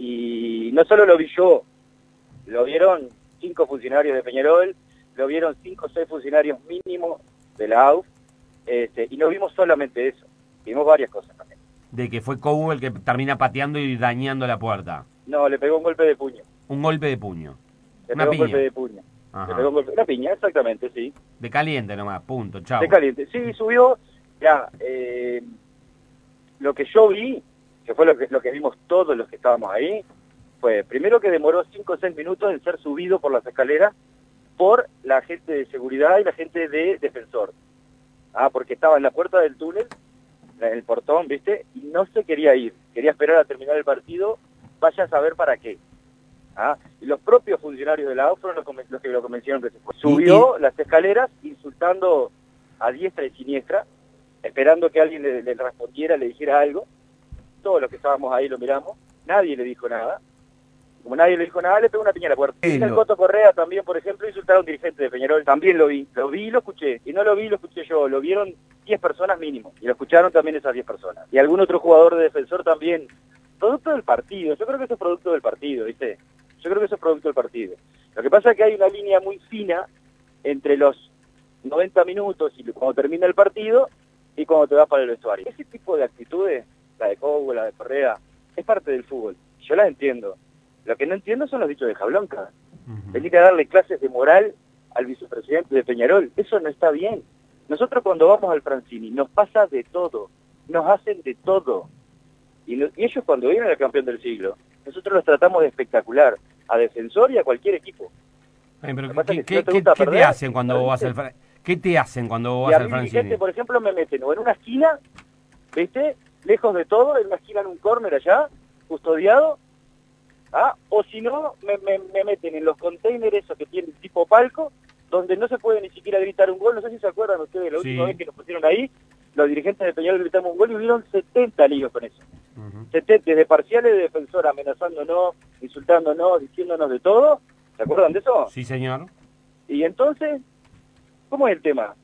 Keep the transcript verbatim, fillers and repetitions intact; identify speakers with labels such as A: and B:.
A: Y no solo lo vi yo, lo vieron cinco funcionarios de Peñarol, lo vieron cinco o seis funcionarios mínimo de la A U F, este, y no vimos solamente eso, vimos varias cosas también.
B: De que fue Cobo el que termina pateando y dañando la puerta.
A: No, le pegó un golpe de puño.
B: Un golpe de puño.
A: Le
B: Una
A: pegó
B: piña.
A: un golpe de puño.
B: Ajá.
A: Le pegó un golpe, una piña, exactamente, sí.
B: De caliente nomás, punto, chao.
A: De caliente. Sí, subió, ya, eh, lo que yo vi, que fue lo que, lo que vimos todos los que estábamos ahí, fue primero que demoró cinco o seis minutos en ser subido por las escaleras por la gente de seguridad y la gente de defensor. Ah, porque estaba en la puerta del túnel, en el portón, ¿viste? Y no se quería ir, quería esperar a terminar el partido, vaya a saber para qué. ¿Ah? Y los propios funcionarios de la A U F fueron los, los que lo convencieron que se fue. Subió las escaleras insultando a diestra y siniestra, esperando que alguien le, le respondiera, le dijera algo. Todos los que estábamos ahí lo miramos, nadie le dijo nada. Como nadie le dijo nada, le pegó una piña a la puerta. Y el Coto Correa también, por ejemplo, insultaron a un dirigente de Peñarol. También lo vi. Lo vi y lo escuché. Y no lo vi y lo escuché yo. Lo vieron diez personas mínimo. Y lo escucharon también esas diez personas. Y algún otro jugador de Defensor también. Producto del partido. Yo creo que eso es producto del partido, ¿viste? Yo creo que eso es producto del partido. Lo que pasa es que hay una línea muy fina entre los noventa minutos y cuando termina el partido y cuando te vas para el vestuario. Ese tipo de actitudes, la de Cobo, la de Correa, es parte del fútbol. Yo las entiendo. Lo que no entiendo son los dichos de Jablonka. Uh-huh. Venir a darle clases de moral al vicepresidente de Peñarol. Eso no está bien. Nosotros cuando vamos al Francini nos pasa de todo. Nos hacen de todo. Y, lo, y ellos cuando vienen al campeón del siglo, nosotros los tratamos de espectacular. A Defensor y a cualquier equipo.
B: Ay, pero ¿qué, ¿qué, no te, ¿qué, ¿qué te hacen cuando vas al Francini? ¿Qué te hacen cuando vas al Francini?
A: Por ejemplo, me meten o en una esquina, ¿viste? Lejos de todo, en una esquina en un córner allá, custodiado. ¿Ah? O si no, me, me, me meten en los containers esos que tienen tipo palco, donde no se puede ni siquiera gritar un gol. No sé si se acuerdan ustedes, la sí. última vez que nos pusieron ahí, los dirigentes de Peñarol gritamos un gol y hubieron setenta líos con eso. Uh-huh. setenta, desde parciales de Defensor amenazándonos, insultándonos, diciéndonos de todo. ¿Se acuerdan de eso?
B: Sí, señor.
A: Y entonces, ¿cómo es el tema?